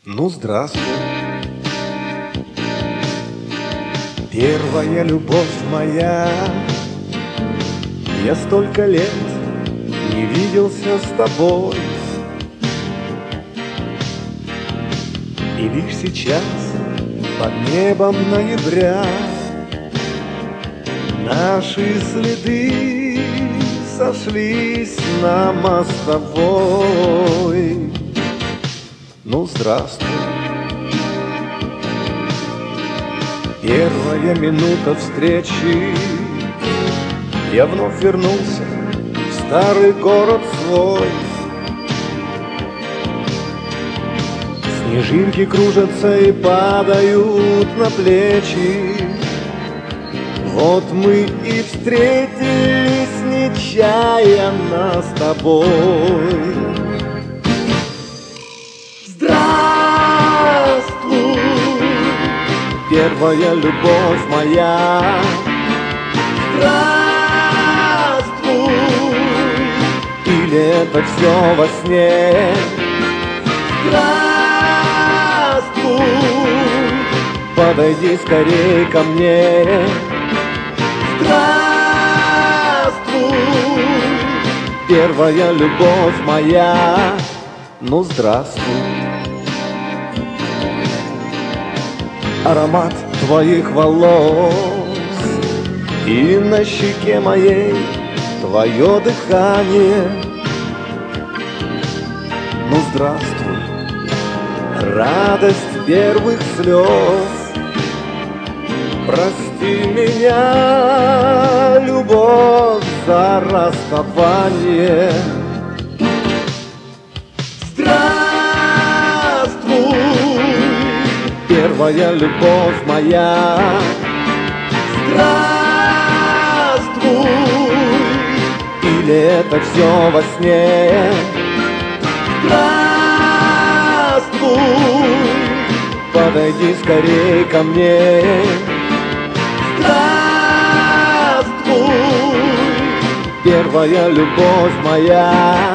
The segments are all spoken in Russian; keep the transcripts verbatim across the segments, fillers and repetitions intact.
Ну, здравствуй, первая любовь моя. Я столько лет не виделся с тобой, и лишь сейчас под небом ноября наши следы сошлись на мостовой. Ну, здравствуй, первая минута встречи. Я вновь вернулся в старый город свой. Снежинки кружатся и падают на плечи. Вот мы и встретились нечаянно с тобой. Здравствуй, первая любовь моя. Здравствуй, или это все во сне? Здравствуй, подойди скорей ко мне. Здравствуй, первая любовь моя. Ну, здравствуй. Аромат твоих волос и на щеке моей твое дыхание. Ну, здравствуй, радость первых слез. Прости меня, любовь, за расставание. Здравствуй, первая любовь моя. Здравствуй, или это все во сне? Здравствуй, подойди скорей ко мне. Здравствуй, первая любовь моя.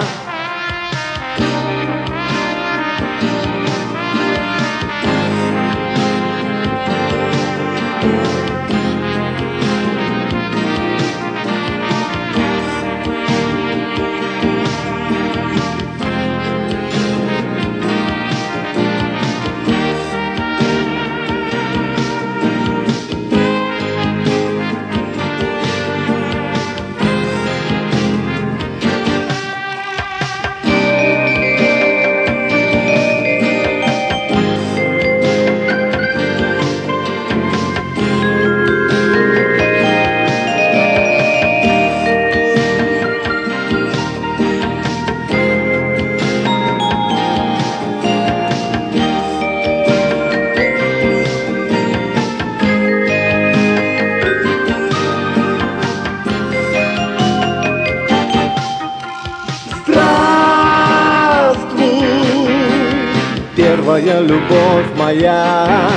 Первая любовь моя.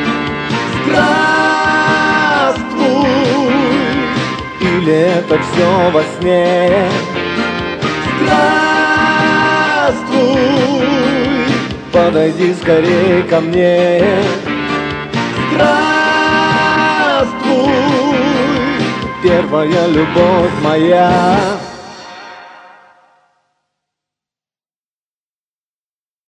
Здравствуй, или это все во сне? Здравствуй, подойди скорей ко мне. Здравствуй, первая любовь моя.